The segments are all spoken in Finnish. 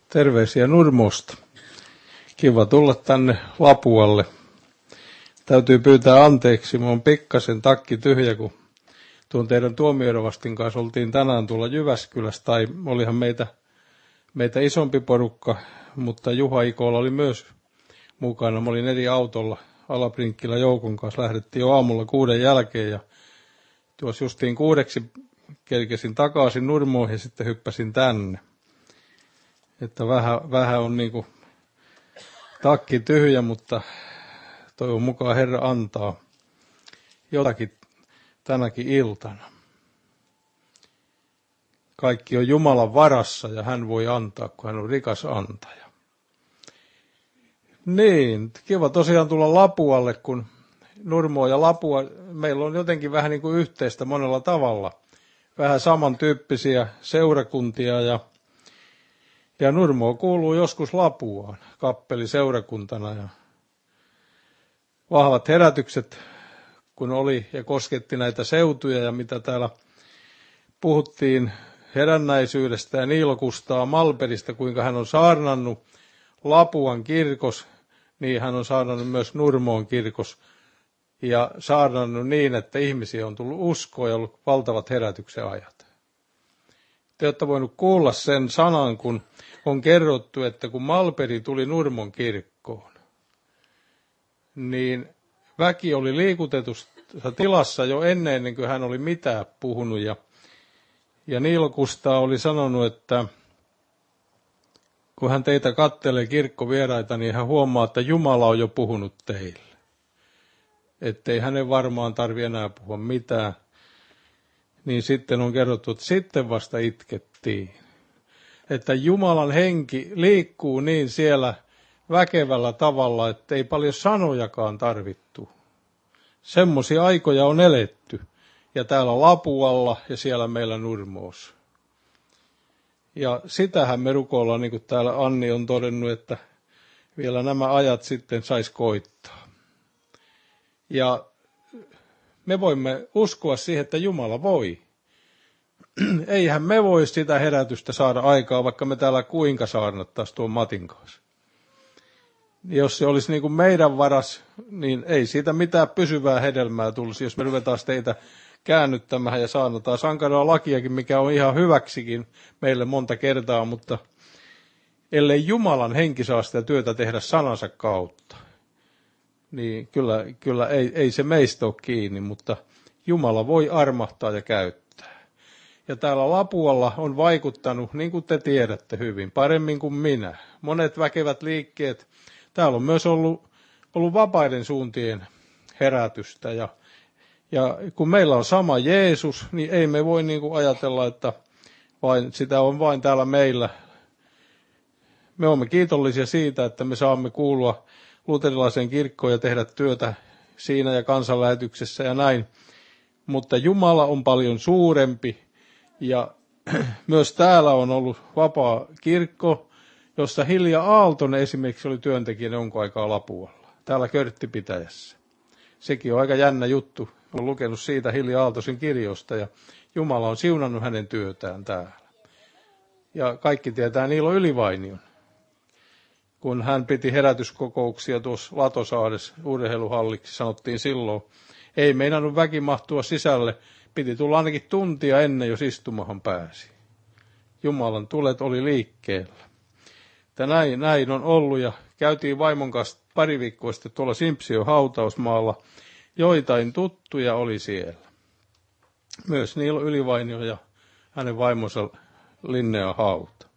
Terveisiä Nurmosta. Kiva tulla tänne Lapualle. Täytyy pyytää anteeksi, mun on pikkasen takki tyhjä, kun tuon teidän Tuomiorovastin kanssa oltiin tänään tuolla Jyväskylässä, tai olihan meitä isompi porukka, mutta Juha Ikola oli myös mukana. Mä olin eri autolla Alaprinkkilä joukon kanssa, lähdettiin jo aamulla 6 jälkeen ja tuossa justiin 6 kerkesin takaisin Nurmoon ja sitten hyppäsin tänne. Että vähän on niinku takki tyhjä, mutta toivon mukaan Herra antaa jotakin tänäkin iltana. Kaikki on Jumalan varassa ja hän voi antaa, kun hän on rikas antaja. Niin, kiva tosiaan tulla Lapualle, kun Nurmo ja Lapua, meillä on jotenkin vähän niin kuin yhteistä monella tavalla. Vähän samantyyppisiä seurakuntia ja Nurmo kuuluu joskus Lapuaan kappeliseurakuntana ja vahvat herätykset, kun oli ja kosketti näitä seutuja ja mitä täällä puhuttiin herännäisyydestä ja Niilo Kustaa Malberista, kuinka hän on saarnannut Lapuan kirkos, niin hän on saarnannut myös Nurmoon kirkos ja saarnannut niin, että ihmisiä on tullut uskoa ja ollut valtavat herätyksen ajat. Te olette voinut kuulla sen sanan, kun on kerrottu, että kun Malberi tuli Nurmon kirkkoon, niin väki oli liikutetussa tilassa jo ennen kuin hän oli mitään puhunut. Ja Niilo Kustaa oli sanonut, että kun hän teitä kattelee kirkkovieraita, niin hän huomaa, että Jumala on jo puhunut teille. Ettei hänen varmaan tarvitse enää puhua mitään. Niin sitten on kerrottu, että sitten vasta itkettiin. Että Jumalan henki liikkuu niin siellä väkevällä tavalla, että ei paljon sanojakaan tarvittu. Semmoisia aikoja on eletty. Ja täällä Lapualla ja siellä meillä Nurmoossa. Ja sitähän me rukoillaan, niin kuin täällä Anni on todennut, että vielä nämä ajat sitten saisi koittaa. Ja me voimme uskoa siihen, että Jumala voi. Eihän me voi sitä herätystä saada aikaa, vaikka me täällä kuinka saarnattaisiin tuon Matin kanssa. Jos se olisi niin kuin meidän varas, niin ei siitä mitään pysyvää hedelmää tulisi, jos me ruvetaan teitä käännyttämään ja saarnataan sankaraa lakiakin, mikä on ihan hyväksikin meille monta kertaa, mutta ellei Jumalan henki saa sitä työtä tehdä sanansa kautta, niin kyllä ei se meistä ole kiinni, mutta Jumala voi armahtaa ja käyttää. Ja täällä Lapualla on vaikuttanut, niin kuin te tiedätte hyvin, paremmin kuin minä. Monet väkevät liikkeet. Täällä on myös ollut vapaiden suuntien herätystä. Ja kun meillä on sama Jeesus, niin ei me voi niin kuin ajatella, että sitä on vain täällä meillä. Me olemme kiitollisia siitä, että me saamme kuulua luterilaiseen kirkkoon ja tehdä työtä siinä ja kansanlähetyksessä ja näin. Mutta Jumala on paljon suurempi. Ja myös täällä on ollut vapaa kirkko, jossa Hilja Aaltonen esimerkiksi oli työntekijänä jonkun aikaa Lapualla, täällä Körttipitäjässä. Sekin on aika jännä juttu. Olen lukenut siitä Hilja Aaltosen kirjoista ja Jumala on siunannut hänen työtään täällä. Ja kaikki tietää Niilo Ylivainion, kun hän piti herätyskokouksia tuossa Latosaaressa urheiluhalliksi, sanottiin silloin. Ei meinannut väki mahtua sisälle. Piti tulla ainakin tuntia ennen, jos istumahan pääsi. Jumalan tulet oli liikkeellä. Että näin on ollut ja käytiin vaimon kanssa pari viikkoa sitten tuolla Simpsion hautausmaalla. Joitain tuttuja oli siellä. Myös Niilo Ylivainio ja hänen vaimonsa Linnea hauta.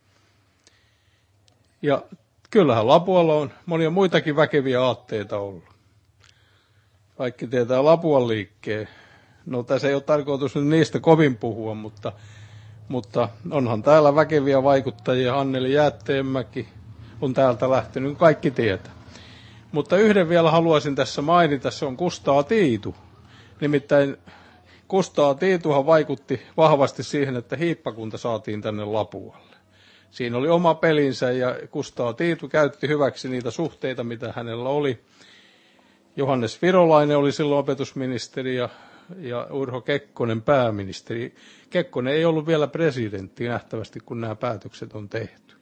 Ja kyllähän Lapualla on monia muitakin väkeviä aatteita ollut. Kaikki tietää Lapuan liikkeen. No tässä ei ole tarkoitus nyt niistä kovin puhua, mutta onhan täällä väkeviä vaikuttajia. Anneli Jäätteenmäki on täältä lähtenyt, kaikki tietää. Mutta yhden vielä haluaisin tässä mainita, se on Kustaa Tiitu. Nimittäin Kustaa Tiituhan vaikutti vahvasti siihen, että hiippakunta saatiin tänne Lapualle. Siinä oli oma pelinsä ja Kustaa Tiitu käytti hyväksi niitä suhteita, mitä hänellä oli. Johannes Virolainen oli silloin opetusministeri ja Urho Kekkonen pääministeri. Kekkonen ei ollut vielä presidentti nähtävästi, kun nämä päätökset on tehty.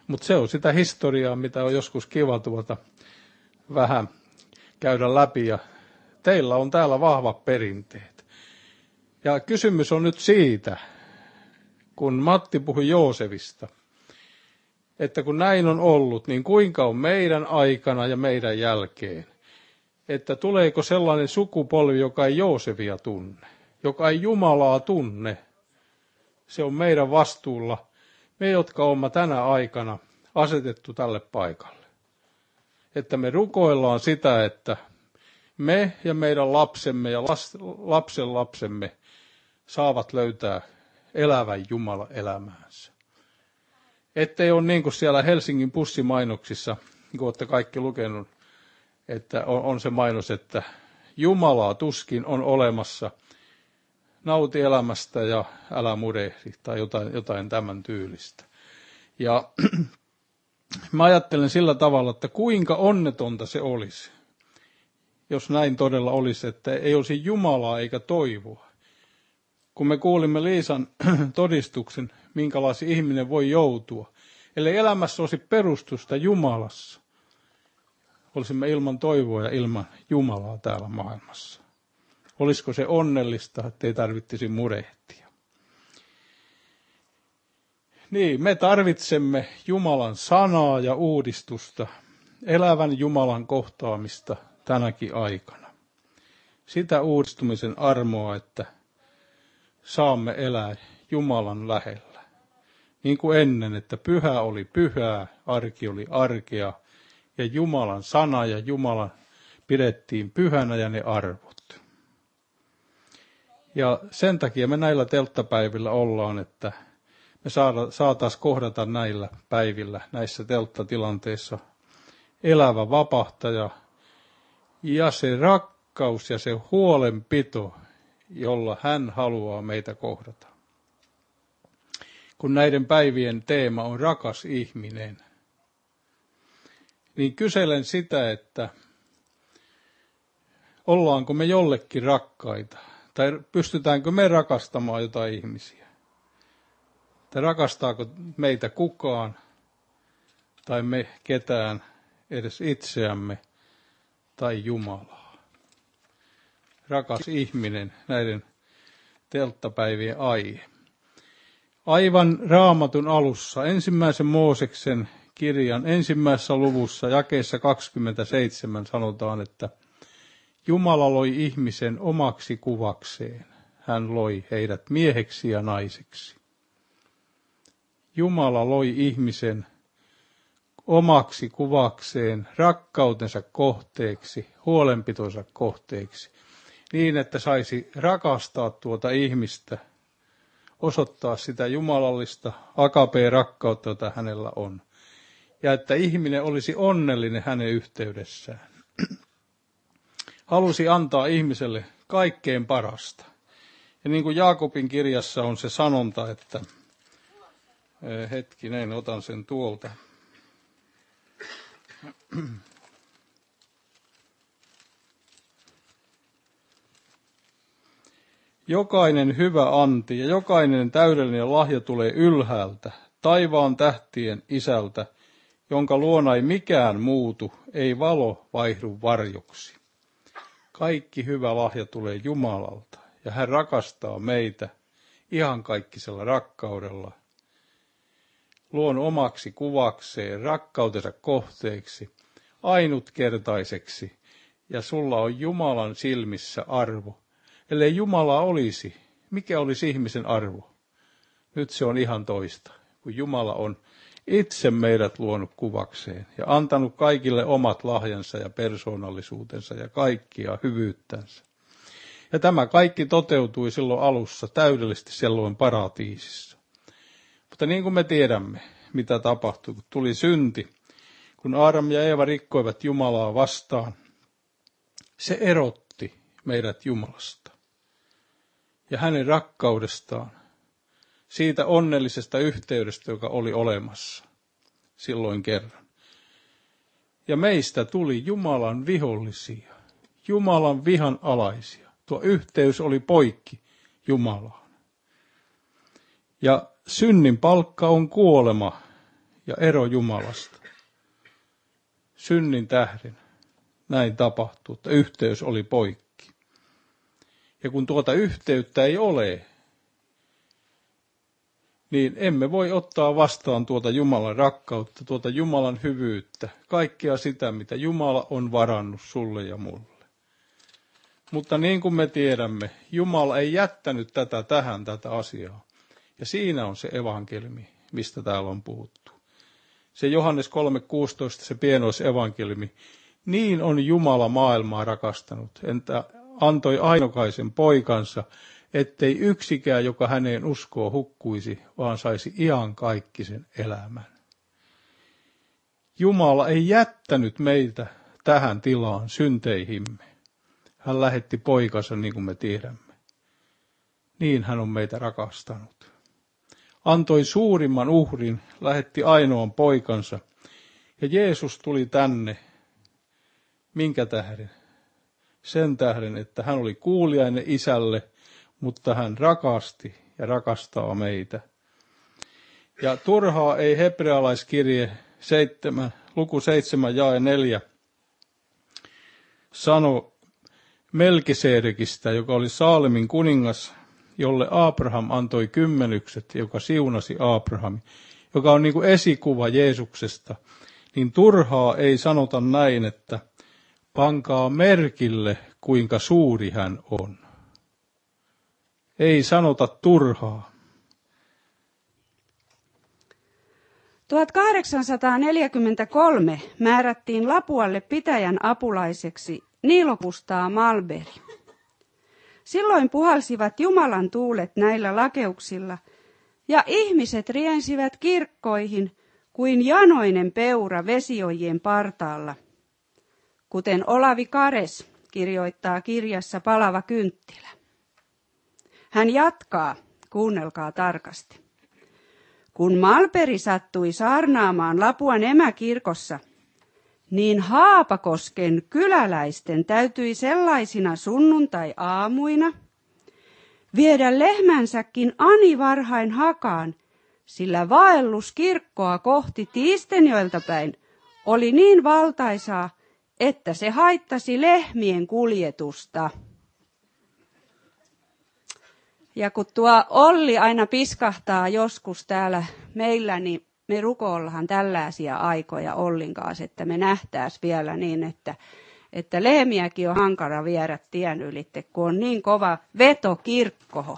Mutta se on sitä historiaa, mitä on joskus kiva vähän käydä läpi. Ja teillä on täällä vahvat perinteet. Ja kysymys on nyt siitä, kun Matti puhui Joosevista, että kun näin on ollut, niin kuinka on meidän aikana ja meidän jälkeen? Että tuleeko sellainen sukupolvi, joka ei Joosevia tunne, joka ei Jumalaa tunne? Se on meidän vastuulla, me jotka olemme tänä aikana asetettu tälle paikalle. Että me rukoillaan sitä, että me ja meidän lapsemme ja lapsen lapsemme saavat löytää elävän Jumalan elämäänsä. Ettei ole niin kuin siellä Helsingin bussimainoksissa, kun olette kaikki lukenut, että on se mainos, että Jumalaa tuskin on olemassa, nauti elämästä ja älä murehdi tai jotain tämän tyylistä. Ja mä ajattelen sillä tavalla, että kuinka onnetonta se olisi, jos näin todella olisi, että ei olisi Jumalaa eikä toivoa. Kun me kuulimme Liisan todistuksen, minkälainen ihminen voi joutua, ellei elämässä olisi perustusta Jumalassa, olisimme ilman toivoa ja ilman Jumalaa täällä maailmassa. Olisiko se onnellista, että ei tarvitsisi murehtia? Niin, me tarvitsemme Jumalan sanaa ja uudistusta, elävän Jumalan kohtaamista tänäkin aikana. Sitä uudistumisen armoa, että saamme elää Jumalan lähellä. Niin kuin ennen, että pyhä oli pyhää, arki oli arkea, ja Jumalan sana ja Jumalan pidettiin pyhänä ja ne arvot. Ja sen takia me näillä telttapäivillä ollaan, että me saataisiin kohdata näillä päivillä, näissä telttatilanteissa elävä vapahtaja ja se rakkaus ja se huolenpito, jolla hän haluaa meitä kohdata. Kun näiden päivien teema on rakas ihminen, niin kyselen sitä, että ollaanko me jollekin rakkaita, tai pystytäänkö me rakastamaan jotain ihmisiä, tai rakastaako meitä kukaan, tai me ketään, edes itseämme, tai Jumalaa. Rakas ihminen, näiden telttapäivien aihe. Aivan Raamatun alussa, ensimmäisen Mooseksen kirjan ensimmäisessä luvussa, jakeessa 27 sanotaan, että Jumala loi ihmisen omaksi kuvakseen. Hän loi heidät mieheksi ja naiseksi. Jumala loi ihmisen omaksi kuvakseen, rakkautensa kohteeksi, huolenpitonsa kohteeksi, niin että saisi rakastaa tuota ihmistä, osoittaa sitä jumalallista agape-rakkautta, jota hänellä on, ja että ihminen olisi onnellinen hänen yhteydessään. Halusi antaa ihmiselle kaikkein parasta. Ja niin kuin Jaakobin kirjassa on se sanonta, että hetkinen, otan sen tuolta. Jokainen hyvä anti ja jokainen täydellinen lahja tulee ylhäältä, taivaan tähtien Isältä, jonka luona ei mikään muutu, ei valo vaihdu varjoksi. Kaikki hyvä lahja tulee Jumalalta, ja hän rakastaa meitä iankaikkisella rakkaudella. Luon omaksi kuvakseen, rakkautensa kohteeksi, ainutkertaiseksi, ja sulla on Jumalan silmissä arvo. Ellei Jumala olisi, mikä olisi ihmisen arvo? Nyt se on ihan toista, kun Jumala on itse meidät luonut kuvakseen ja antanut kaikille omat lahjansa ja persoonallisuutensa ja kaikkia hyvyyttänsä. Ja tämä kaikki toteutui silloin alussa täydellisesti silloin paratiisissa. Mutta niin kuin me tiedämme, mitä tapahtui, kun tuli synti, kun Aadam ja Eeva rikkoivat Jumalaa vastaan, se erotti meidät Jumalasta ja hänen rakkaudestaan, siitä onnellisesta yhteydestä, joka oli olemassa silloin kerran. Ja meistä tuli Jumalan vihollisia, Jumalan vihan alaisia. Tuo yhteys oli poikki Jumalaan. Ja synnin palkka on kuolema, ja ero Jumalasta. Synnin tähden näin tapahtui, että yhteys oli poikki. Ja kun tuota yhteyttä ei ole, niin emme voi ottaa vastaan tuota Jumalan rakkautta, tuota Jumalan hyvyyttä, kaikkea sitä, mitä Jumala on varannut sulle ja mulle. Mutta niin kuin me tiedämme, Jumala ei jättänyt tätä asiaa. Ja siinä on se evankeliumi, mistä täällä on puhuttu. Se Johannes 3,16, se pienoisevankeliumi. Niin on Jumala maailmaa rakastanut, entä antoi ainokaisen poikansa, ettei yksikään, joka häneen uskoo, hukkuisi, vaan saisi iankaikkisen elämän. Jumala ei jättänyt meitä tähän tilaan synteihimme. Hän lähetti poikansa, niin kuin me tiedämme. Niin hän on meitä rakastanut. Antoi suurimman uhrin, lähetti ainoan poikansa. Ja Jeesus tuli tänne. Minkä tähden? Sen tähden, että hän oli kuuliainen Isälle, mutta hän rakasti ja rakastaa meitä. Ja turhaa ei hebrealaiskirje 7, luku 7 jae 4 sano Melkisedekistä, joka oli Saalemin kuningas, jolle Abraham antoi kymmenykset, joka siunasi Abrahami, joka on niin kuin esikuva Jeesuksesta, niin turhaa ei sanota näin, että pankaa merkille, kuinka suuri hän on. Ei sanota turhaa. 1843 määrättiin Lapualle pitäjän apulaiseksi Niilo Kustaa Malmberg. Silloin puhalsivat Jumalan tuulet näillä lakeuksilla, ja ihmiset riensivät kirkkoihin kuin janoinen peura vesiojien partaalla. Kuten Olavi Kares kirjoittaa kirjassa Palava kynttilä. Hän jatkaa, kuunnelkaa tarkasti. Kun Malmberg sattui saarnaamaan Lapuan emäkirkossa, niin Haapakosken kyläläisten täytyi sellaisina sunnuntai-aamuina viedä lehmänsäkin ani varhain hakaan, sillä vaellus kirkkoa kohti Tiistenjoelta päin oli niin valtaisaa, että se haittasi lehmien kuljetusta. Ja kun tuo Olli aina piskahtaa joskus täällä meillä, niin me rukoillahan tällaisia aikoja Ollin kanssa, että me nähtäis vielä niin, että lehmiäkin on hankala viedä tien ylitte, kun on niin kova veto kirkkoon.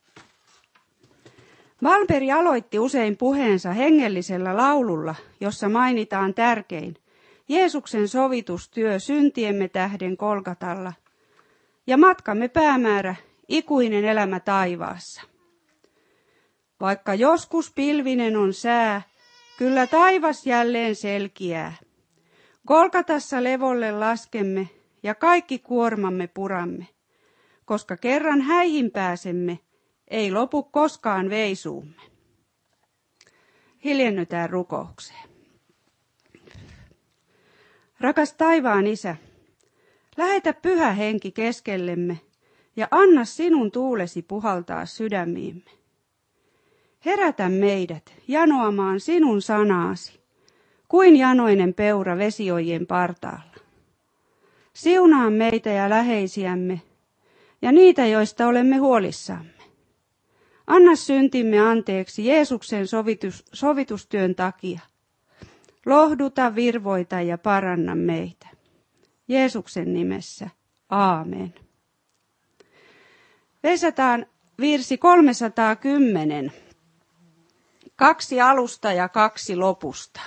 Malmberg aloitti usein puheensa hengellisellä laululla, jossa mainitaan tärkein Jeesuksen sovitustyö syntiemme tähden Golgatalla ja matkamme päämäärä ikuinen elämä taivaassa. Vaikka joskus pilvinen on sää, kyllä taivas jälleen selkiää. Golgatassa levolle laskemme ja kaikki kuormamme puramme, koska kerran häihin pääsemme, ei lopu koskaan veisuumme. Hiljennytään rukoukseen. Rakas taivaan Isä, lähetä Pyhä Henki keskellemme ja anna sinun tuulesi puhaltaa sydämiimme. Herätä meidät janoamaan sinun sanaasi, kuin janoinen peura vesiojien partaalla. Siunaa meitä ja läheisiämme ja niitä, joista olemme huolissamme. Anna syntimme anteeksi Jeesuksen sovitustyön takia. Lohduta, virvoita ja paranna meitä. Jeesuksen nimessä. Aamen. Veisataan virsi 310. 2 alusta ja 2 lopusta.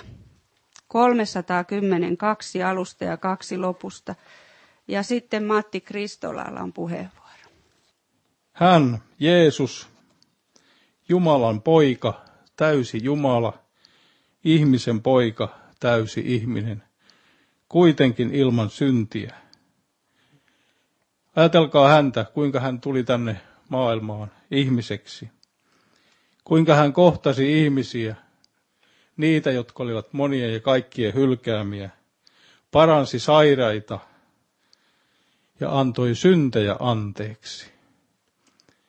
310, 2 alusta ja 2 lopusta. Ja sitten Matti Kristolalla on puheenvuoro. Hän, Jeesus, Jumalan poika, täysi Jumala, ihmisen poika, täysi ihminen, kuitenkin ilman syntiä. Ajatelkaa häntä, kuinka hän tuli tänne maailmaan ihmiseksi. Kuinka hän kohtasi ihmisiä, niitä, jotka olivat monien ja kaikkien hylkäämiä, paransi sairaita ja antoi syntejä anteeksi.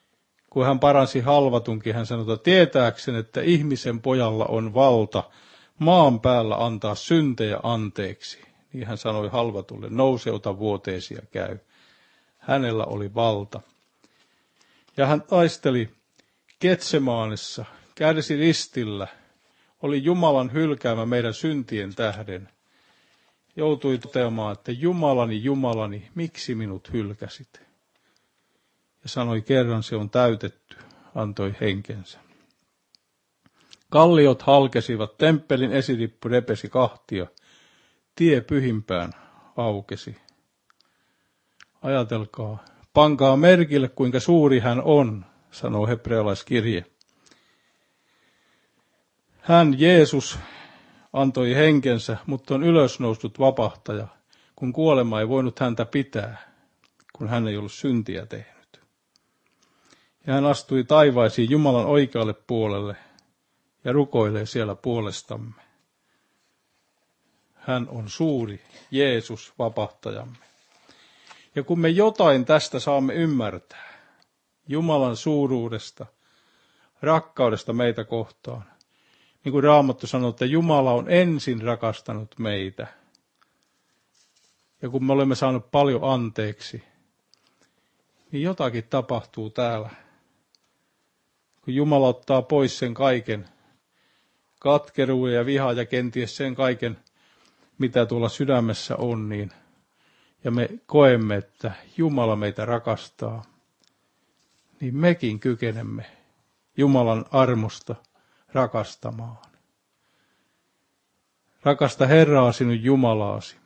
Kun hän paransi halvatunkin, hän sanoi, että tietääkseni, että ihmisen pojalla on valta maan päällä antaa syntejä anteeksi. Niin hän sanoi halvatulle, nouse, ota vuoteesi ja käy. Hänellä oli valta. Ja hän taisteli Getsemaanissa, kärsi ristillä, oli Jumalan hylkäämä meidän syntien tähden. Joutui toteamaan, että Jumalani, Jumalani, miksi minut hylkäsit? Ja sanoi, kerran se on täytetty, antoi henkensä. Kalliot halkesivat, temppelin esirippu repesi kahtia, tie pyhimpään aukesi. Ajatelkaa, pankaa merkille, kuinka suuri hän on, sanoo hebrealaiskirje. Hän, Jeesus, antoi henkensä, mutta on ylösnousut vapahtaja, kun kuolema ei voinut häntä pitää, kun hän ei ollut syntiä tehnyt. Ja hän astui taivaisiin Jumalan oikealle puolelle ja rukoilee siellä puolestamme. Hän on suuri, Jeesus, vapahtajamme. Ja kun me jotain tästä saamme ymmärtää, Jumalan suuruudesta, rakkaudesta meitä kohtaan, niin kuin Raamattu sanoo, että Jumala on ensin rakastanut meitä. Ja kun me olemme saaneet paljon anteeksi, niin jotakin tapahtuu täällä. Kun Jumala ottaa pois sen kaiken, katkeruuden ja vihaa ja kenties sen kaiken, mitä tuolla sydämessä on, niin ja me koemme, että Jumala meitä rakastaa, niin mekin kykenemme Jumalan armosta rakastamaan. Rakasta Herraa sinun Jumalaasi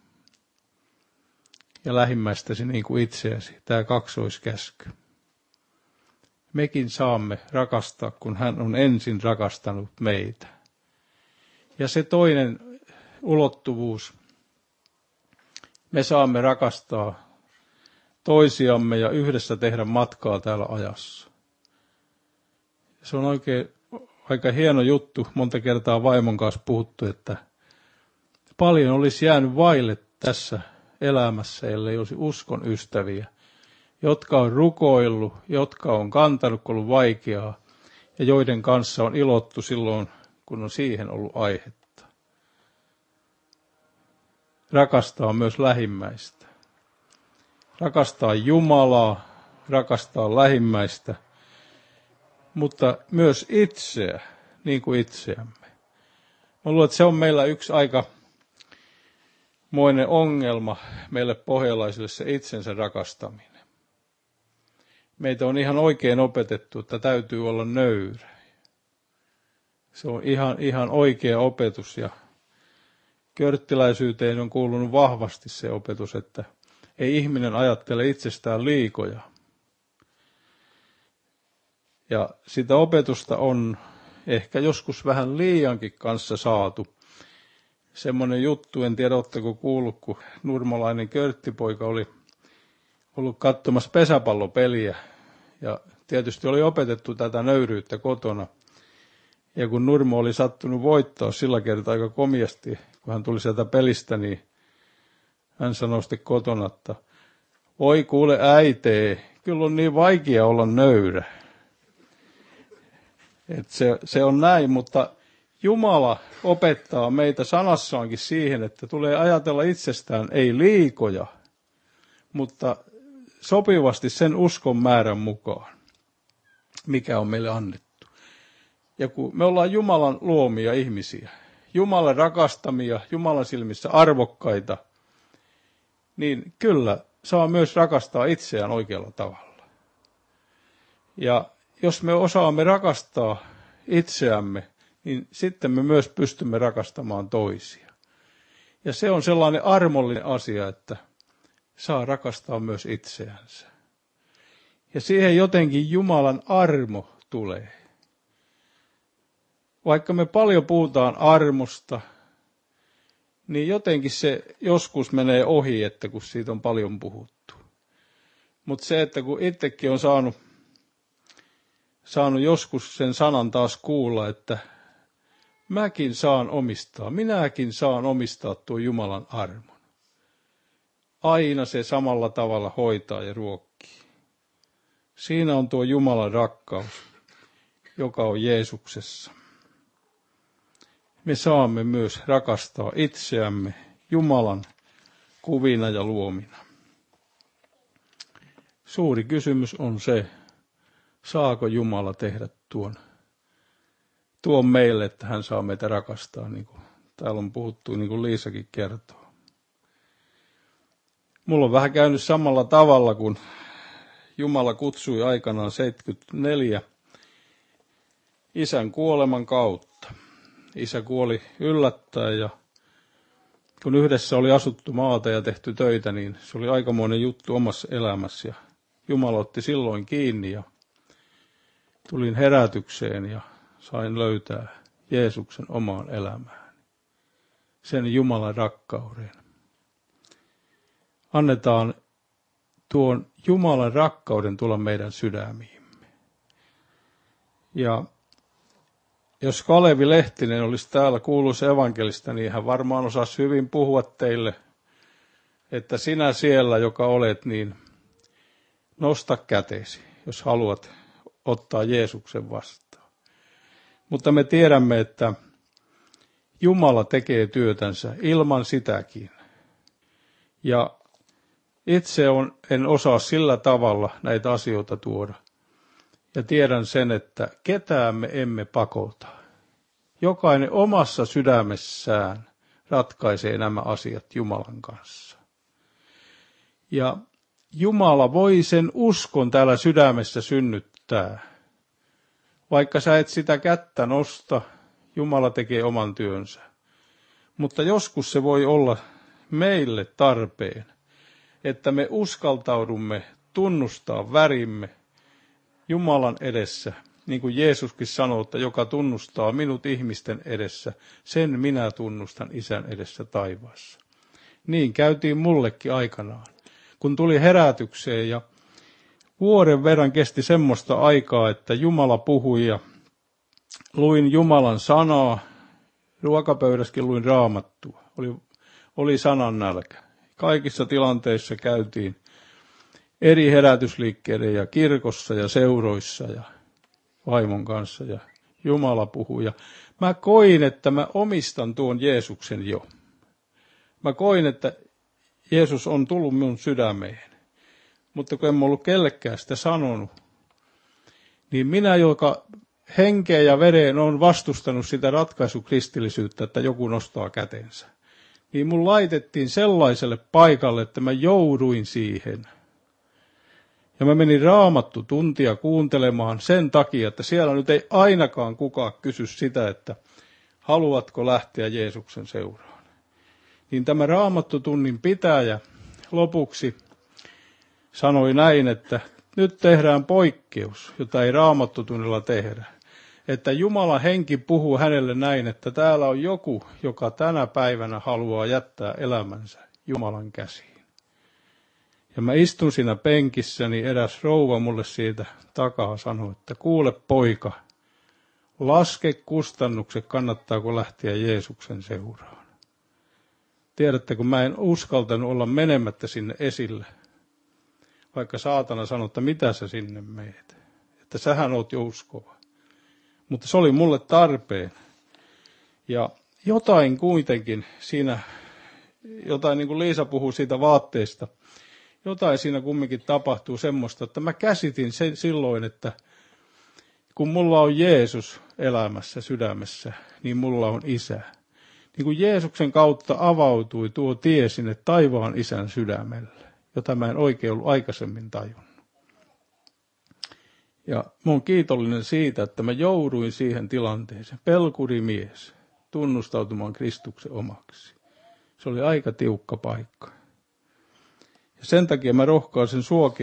ja lähimmäistäsi niin kuin itseäsi, tämä kaksoiskäsky. Mekin saamme rakastaa, kun hän on ensin rakastanut meitä. Ja se toinen ulottuvuus, me saamme rakastaa toisiamme ja yhdessä tehdä matkaa täällä ajassa. Se on oikein aika hieno juttu, monta kertaa vaimon kanssa puhuttu, että paljon olisi jäänyt vaille tässä elämässä, ellei olisi uskon ystäviä, jotka on rukoillut, jotka on kantanut, kun on ollut vaikeaa, ja joiden kanssa on ilottu silloin, kun on siihen ollut aihetta. Rakastaa myös lähimmäistä. Rakastaa Jumalaa, rakastaa lähimmäistä, mutta myös itseä, niin kuin itseämme. Mä luulen, että se on meillä yksi aika moinen ongelma meille pohjalaisille, se itsensä rakastaminen. Meitä on ihan oikein opetettu, että täytyy olla nöyrä. Se on ihan oikea opetus ja körttiläisyyteen on kuulunut vahvasti se opetus, että ei ihminen ajattele itsestään liikoja. Ja sitä opetusta on ehkä joskus vähän liiankin kanssa saatu. Semmoinen juttu, en tiedä oletteko kuullut, kun nurmalainen körttipoika oli ollut katsomassa pesäpallopeliä. Ja tietysti oli opetettu tätä nöyryyttä kotona. Ja kun Nurmo oli sattunut voittaa sillä kertaa aika komiasti, kun hän tuli sieltä pelistä, niin hän sanoi sitten kotona, että oi kuule äitee, kyllä on niin vaikea olla nöyrä. Et se on näin, mutta Jumala opettaa meitä sanassaankin siihen, että tulee ajatella itsestään ei liikoja, mutta sopivasti sen uskon määrän mukaan, mikä on meille annettu. Ja kun me ollaan Jumalan luomia ihmisiä, Jumalan rakastamia, Jumalan silmissä arvokkaita, niin kyllä saa myös rakastaa itseään oikealla tavalla. Ja jos me osaamme rakastaa itseämme, niin sitten me myös pystymme rakastamaan toisia. Ja se on sellainen armollinen asia, että saa rakastaa myös itseänsä. Ja siihen jotenkin Jumalan armo tulee. Vaikka me paljon puhutaan armosta, niin jotenkin se joskus menee ohi, että kun siitä on paljon puhuttu. Mutta se, että kun itsekin on saanut joskus sen sanan taas kuulla, että minäkin saan omistaa tuo Jumalan armon. Aina se samalla tavalla hoitaa ja ruokkii. Siinä on tuo Jumalan rakkaus, joka on Jeesuksessa. me saamme myös rakastaa itseämme Jumalan kuvina ja luomina. Suuri kysymys on se, saako Jumala tehdä tuon meille, että hän saa meitä rakastaa, niin kuin täällä on puhuttu, niin kuin Liisakin kertoo. Mulla on vähän käynyt samalla tavalla, kun Jumala kutsui aikanaan 74 isän kuoleman kautta. Isä kuoli yllättäen ja kun yhdessä oli asuttu maata ja tehty töitä, niin se oli aikamoinen juttu omassa elämässä. Ja Jumala otti silloin kiinni ja tulin herätykseen ja sain löytää Jeesuksen omaan elämään. Sen Jumalan rakkauden. Annetaan tuon Jumalan rakkauden tulla meidän sydämiimme. Ja jos Kalevi Lehtinen olisi täällä kuuluisa evankelista, niin hän varmaan osasi hyvin puhua teille, että sinä siellä, joka olet, niin nosta kätesi, jos haluat ottaa Jeesuksen vastaan. Mutta me tiedämme, että Jumala tekee työtänsä ilman sitäkin. Ja itse en osaa sillä tavalla näitä asioita tuoda. Ja tiedän sen, että ketään me emme pakota. Jokainen omassa sydämessään ratkaisee nämä asiat Jumalan kanssa. Ja Jumala voi sen uskon täällä sydämessä synnyttää. Vaikka sä et sitä kättä nosta, Jumala tekee oman työnsä. Mutta joskus se voi olla meille tarpeen, että me uskaltaudumme tunnustaa värimme Jumalan edessä, niin kuin Jeesuskin sanoo, että joka tunnustaa minut ihmisten edessä, sen minä tunnustan Isän edessä taivaassa. Niin käytiin mullekin aikanaan, kun tuli herätykseen ja vuoden verran kesti semmoista aikaa, että Jumala puhui ja luin Jumalan sanaa, ruokapöydässäkin luin Raamattua, oli sanan nälkä. Kaikissa tilanteissa käytiin eri herätysliikkeiden ja kirkossa ja seuroissa ja vaimon kanssa ja Jumala puhui. Ja mä koin, että mä omistan tuon Jeesuksen jo. Mä koin, että Jeesus on tullut minun sydämeen. Mutta kun en ollut kellekään sitä sanonut, niin minä, joka henkeä ja vereen on vastustanut sitä ratkaisukristillisyyttä, että joku nostaa kätensä, niin mun laitettiin sellaiselle paikalle, että mä jouduin siihen. Ja mä menin Raamattu tuntia kuuntelemaan sen takia, että siellä nyt ei ainakaan kukaan kysy sitä, että haluatko lähteä Jeesuksen seuraan. Niin tämä Raamattu tunnin pitäjä lopuksi sanoi näin, että nyt tehdään poikkeus, jota ei Raamattu tunnilla tehdä. Että Jumalan henki puhuu hänelle näin, että täällä on joku, joka tänä päivänä haluaa jättää elämänsä Jumalan käsiin. Ja mä istun siinä penkissä, niin eräs rouva mulle siitä takaa sanoi, että kuule poika, laske kustannukset, kannattaako lähteä Jeesuksen seuraan. Tiedätte, kun mä en uskaltanut olla menemättä sinne esille, vaikka saatana sanoi, että mitä sä sinne meet, että sähän oot jo uskova. Mutta se oli mulle tarpeen. Ja jotain kuitenkin siinä, jotain niin kuin Liisa puhui siitä vaatteesta, jotain siinä kumminkin tapahtuu semmoista, että mä käsitin sen silloin, että kun mulla on Jeesus elämässä, sydämessä, niin mulla on Isä. Niin kuin Jeesuksen kautta avautui tuo tie sinne taivaan Isän sydämelle, jota mä en oikein ollut aikaisemmin tajunnut. Ja mä oon kiitollinen siitä, että mä jouduin siihen tilanteeseen, pelkurimies, tunnustautumaan Kristuksen omaksi. Se oli aika tiukka paikka. Ja sen takia mä rohkaisen suokin,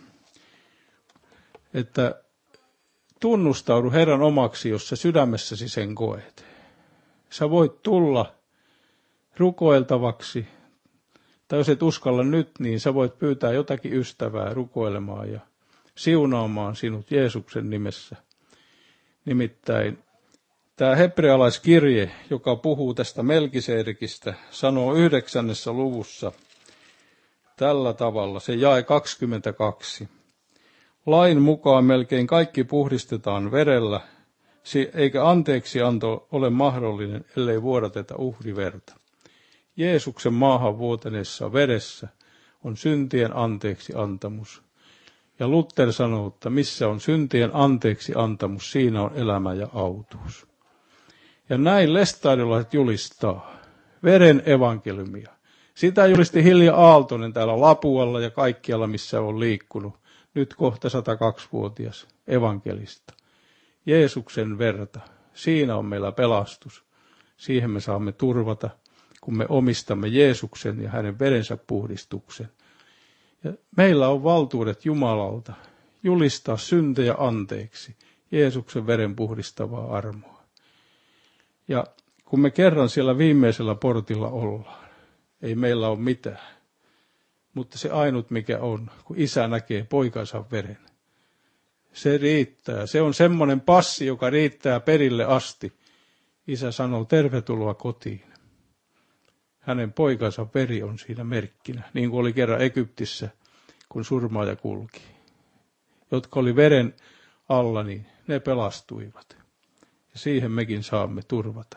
että tunnustaudu Herran omaksi, jos sä sydämessäsi sen koet. Sä voit tulla rukoiltavaksi, tai jos et uskalla nyt, niin sä voit pyytää jotakin ystävää rukoilemaan ja siunaamaan sinut Jeesuksen nimessä. Nimittäin tämä hebrealaiskirje, joka puhuu tästä Melkisedekistä, sanoo 9. luvussa tällä tavalla, se jae 22. Lain mukaan melkein kaikki puhdistetaan verellä, eikä anteeksianto ole mahdollinen, ellei vuodateta uhriverta. Jeesuksen maahan vuotaneessa veressä on syntien anteeksi antamus. Ja Luther sanoo, että missä on syntien anteeksi antamus, siinä on elämä ja autuus. Ja näin lestadiolaiset julistaa veren evankeliumia. Sitä julisti Hilja Aaltonen täällä Lapualla ja kaikkialla, missä on liikkunut. Nyt kohta 102-vuotias evankelista. Jeesuksen verta. Siinä on meillä pelastus. Siihen me saamme turvata, kun me omistamme Jeesuksen ja hänen verensä puhdistuksen. Ja meillä on valtuudet Jumalalta julistaa syntejä anteeksi, Jeesuksen veren puhdistavaa armoa. Ja kun me kerran siellä viimeisellä portilla ollaan, ei meillä ole mitään. Mutta se ainut mikä on, kun isä näkee poikansa veren. Se riittää. Se on semmoinen passi, joka riittää perille asti. Isä sanoo, tervetuloa kotiin. Hänen poikansa veri on siinä merkkinä, niin kuin oli kerran Egyptissä, kun surmaaja kulki. Jotka oli veren alla, niin ne pelastuivat. Ja siihen mekin saamme turvata.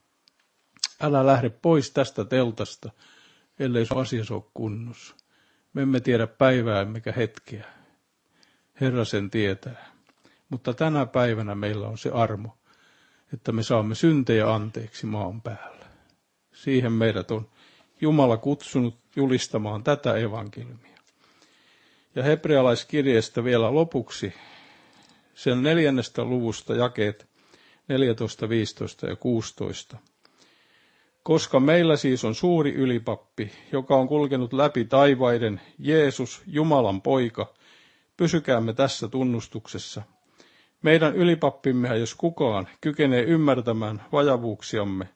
Älä lähde pois tästä teltasta, ellei sun asiasi ole kunnossa. Me emme tiedä päivää emmekä hetkeä. Herra sen tietää. Mutta tänä päivänä meillä on se armo, että me saamme syntejä anteeksi maan päällä. Siihen meidät on Jumala kutsunut julistamaan tätä evankeliumia. Ja hebrealaiskirjeestä vielä lopuksi sen 4. luvusta jakeet 14, 15 ja 16. Koska meillä siis on suuri ylipappi, joka on kulkenut läpi taivaiden, Jeesus, Jumalan poika, pysykäämme tässä tunnustuksessa. Meidän ylipappimme, jos kukaan, kykenee ymmärtämään vajavuuksiamme,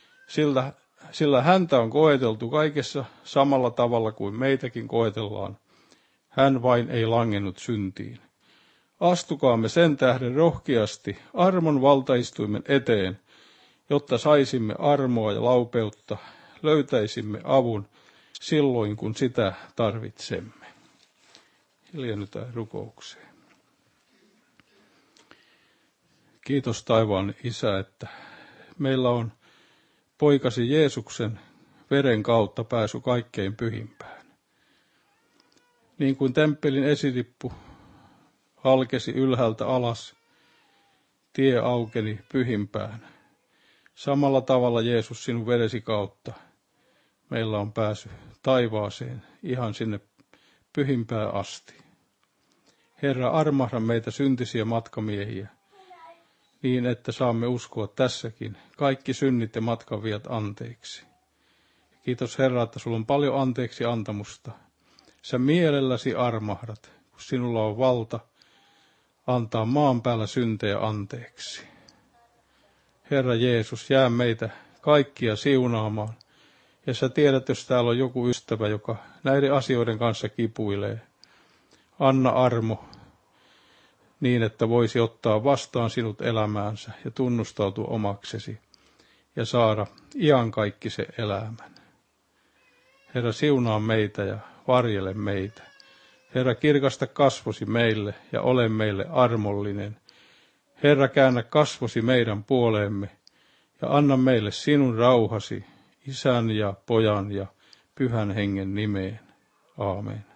sillä häntä on koeteltu kaikessa samalla tavalla kuin meitäkin koetellaan. Hän vain ei langennut syntiin. Astukaamme sen tähden rohkeasti armon valtaistuimen eteen, jotta saisimme armoa ja laupeutta, löytäisimme avun silloin, kun sitä tarvitsemme. Hiljennytään rukoukseen. Kiitos taivaan Isä, että meillä on poikasi Jeesuksen veren kautta pääsy kaikkein pyhimpään. Niin kuin temppelin esirippu halkesi ylhäältä alas, tie aukeni pyhimpään. Samalla tavalla Jeesus sinun veresi kautta meillä on pääsy taivaaseen ihan sinne pyhimpään asti. Herra, armahda meitä syntisiä matkamiehiä niin, että saamme uskoa tässäkin kaikki synnit ja matkaviat anteeksi. Kiitos Herra, että sulla on paljon anteeksi antamusta. Sä mielelläsi armahdat, kun sinulla on valta antaa maan päällä syntejä anteeksi. Herra Jeesus, jää meitä kaikkia siunaamaan. Ja sä tiedät, jos täällä on joku ystävä, joka näiden asioiden kanssa kipuilee. Anna armo niin, että voisi ottaa vastaan sinut elämäänsä ja tunnustautua omaksesi ja saada iankaikkisen elämän. Herra, siunaa meitä ja varjele meitä. Herra, kirkasta kasvosi meille ja ole meille armollinen. Herra, käännä kasvosi meidän puoleemme ja anna meille sinun rauhasi, Isän ja Pojan ja Pyhän Hengen nimeen. Aamen.